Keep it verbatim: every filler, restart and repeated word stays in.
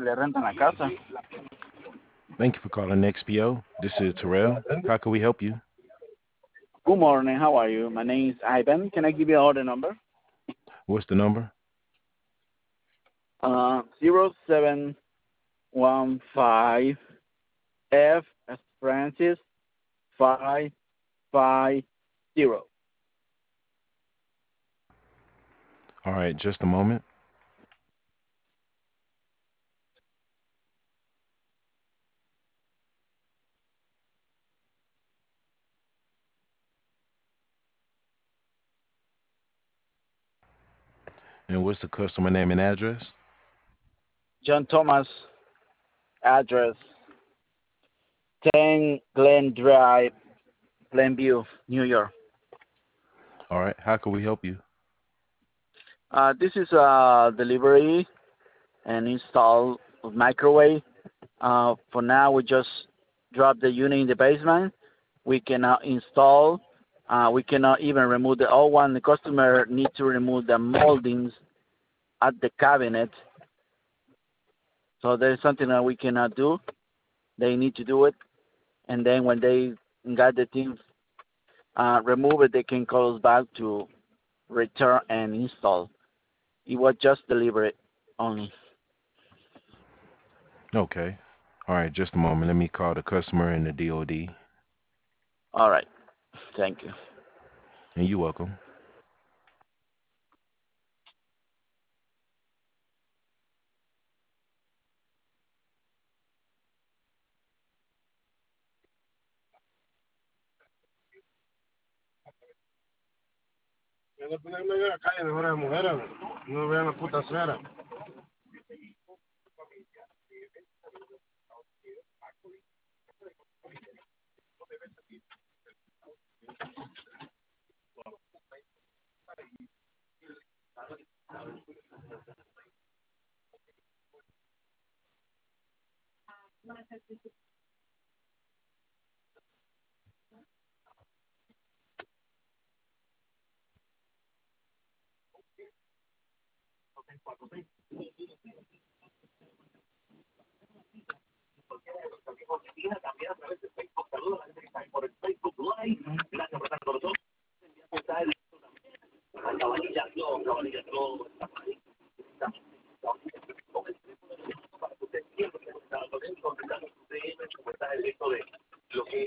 le rentan la casa. Thank you for calling X P O. This is Terrell. How can we help you? Good morning. How are you? My name is Ivan. Can I give you all the number? What's the number? Uh, zero seven one five F as Francis five five zero. All right, just a moment. And what's the customer name and address? John Thomas, address ten Glen Drive, Glenview, New York. All right, how can we help you? Uh, this is a delivery and install of microwave. Uh, for now, we just drop the unit in the basement. We cannot install. Uh, we cannot even remove the old one. The customer needs to remove the moldings at the cabinet. So there is something that we cannot do. They need to do it. And then when they got the thing uh, remove it, they can call us back to return and install. It was just delivered only. Okay. All right, just a moment. Let me call the customer and the D O D. All right. Thank you. And you're welcome.